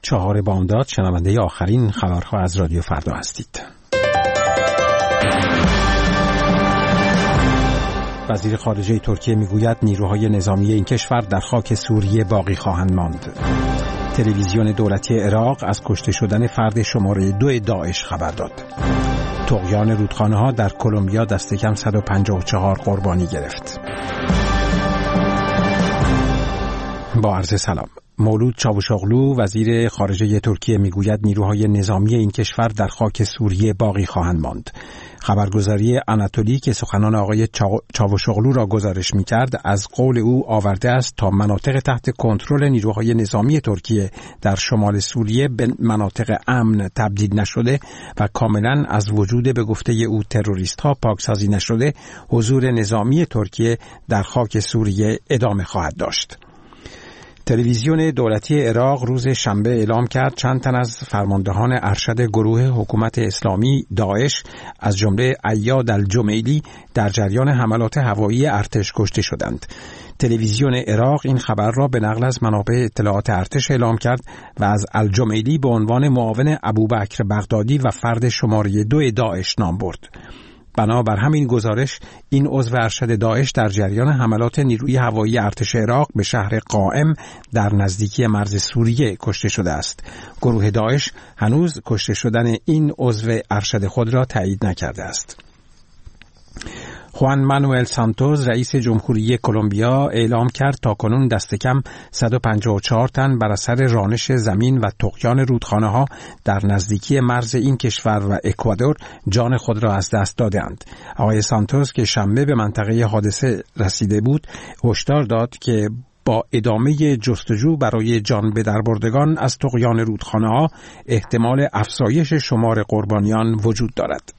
4 بامداد شنونده آخرین خبرها از رادیو فردا هستید. وزیر خارجه ترکیه میگوید نیروهای نظامی این کشور در خاک سوریه باقی خواهند ماند. تلویزیون دولتی عراق از کشته شدن فرد شماره 2 داعش خبر داد. طغیان رودخانه‌ها در کلمبیا دست کم 154 قربانی گرفت. با عرض سلام. مولود چاوشاغلو وزیر خارجه ترکیه میگوید نیروهای نظامی این کشور در خاک سوریه باقی خواهند ماند. خبرگزاری آناتولی که سخنان آقای چاوشاغلو را گزارش می‌کرد از قول او آورده است تا مناطق تحت کنترل نیروهای نظامی ترکیه در شمال سوریه به مناطق امن تبدیل نشده و کاملا از وجود به گفته او تروریست‌ها پاکسازی نشده، حضور نظامی ترکیه در خاک سوریه ادامه خواهد داشت. تلویزیون دولتی عراق روز شنبه اعلام کرد چند تن از فرماندهان ارشد گروه حکومت اسلامی داعش از جمله عیاد الجمیلی در جریان حملات هوایی ارتش کشته شدند. تلویزیون عراق این خبر را به نقل از منابع اطلاعات ارتش اعلام کرد و از الجمیلی به عنوان معاون ابوبکر بغدادی و فرد شماره 2 داعش نام برد. بنابر همین گزارش این عضو ارشد داعش در جریان حملات نیروی هوایی ارتش عراق به شهر قائم در نزدیکی مرز سوریه کشته شده است. گروه داعش هنوز کشته شدن این عضو ارشد خود را تایید نکرده است. خوان مانوئل سانتوس رئیس جمهوری کلمبیا اعلام کرد تاکنون دست کم 154 تن بر اثر رانش زمین و طغیان رودخانه‌ها در نزدیکی مرز این کشور و اکوادور جان خود را از دست دادند. آقای سانتوس که شنبه به منطقه حادثه رسیده بود، هشدار داد که با ادامه جستجو برای جان به دربردگان از طغیان رودخانه‌ها احتمال افزایش شمار قربانیان وجود دارد.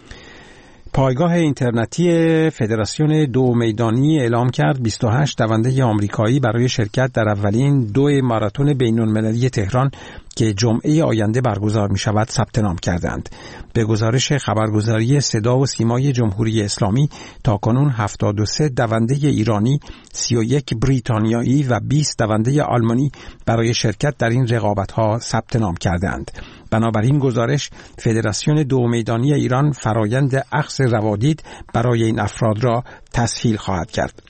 پایگاه اینترنتی فدراسیون دو میدانی اعلام کرد 28 دونده آمریکایی برای شرکت در اولین 2 ماراتون بین‌المللی تهران که جمعه آینده برگزار می شود ثبت نام کردند. به گزارش خبرگزاری صدا و سیمای جمهوری اسلامی تاکنون 73 دونده ایرانی، 31 بریتانیایی و 20 دونده آلمانی برای شرکت در این رقابت‌ها ثبت نام کردند. بنابراین گزارش فدراسیون دو میدانی ایران فرایند اخذ روادید برای این افراد را تسهیل خواهد کرد.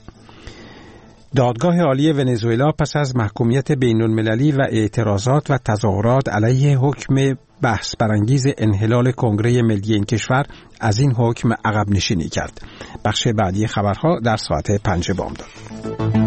دادگاه عالی ونزوئلا پس از محکومیت بین‌المللی و اعتراضات و تظاهرات علیه حکم بحث برانگیز انحلال کنگره ملی این کشور از این حکم عقب نشینی کرد. بخش بعدی خبرها در ساعت 5 بامداد.